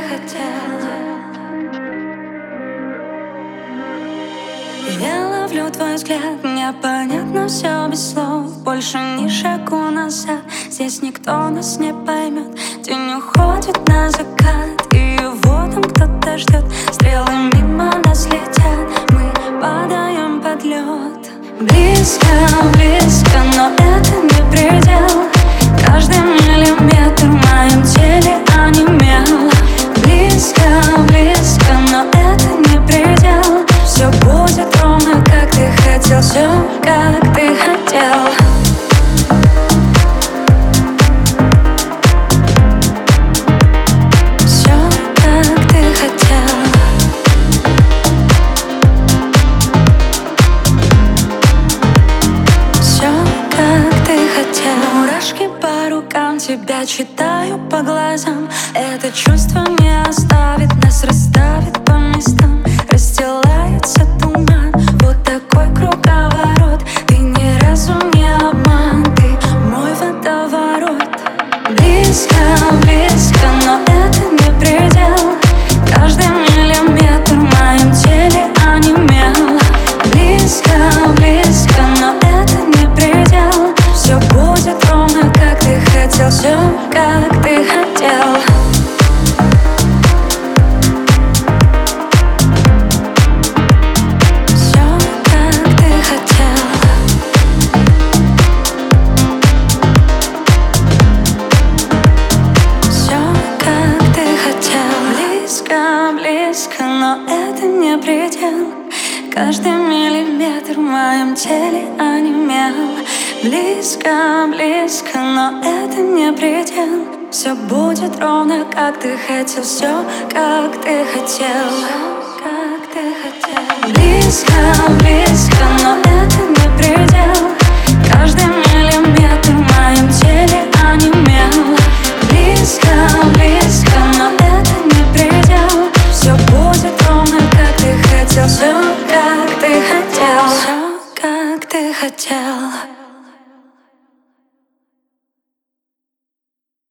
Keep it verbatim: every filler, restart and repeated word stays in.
хотел. Я ловлю твой взгляд, непонятно все без слов. Больше ни шагу назад, здесь никто нас не поймет. День уходит на закат, и его там кто-то ждет. Стрелы мимо нас летят, мы падаем под лед. Близко, близко, но это не предел. Каждый миллиметр в моем теле онемел. Близко, близко, но это не предел. Все будет ровно, как ты хотел, все, как ты хотел. Все, как ты хотел. Все, как ты хотел. Мурашки по рукам, тебя читаю по глазам. Это чувство не оставит нас, расставит по местам. Расстилается туман, вот такой круговорот. Ты ни разу не обман, ты мой водоворот. Близко, близко, но это не предел. Каждый миллиметр в моем теле онемел. Близко, близко, но это не предел. Все будет ровно, как ты хотел, все, как ты хотел. Близко, но это не предел. Каждый миллиметр в моем теле онемел. Близко, близко, но это не предел. Все будет ровно, как ты хотел, все, как ты хотел. Как ты хотел. Близко, близко, но это не предел. Каждый миллиметр в моем теле онемел. Близко, близко, но это не предел. Все будет ровно, как ты хотел, все, как ты хотел, все, как ты хотел.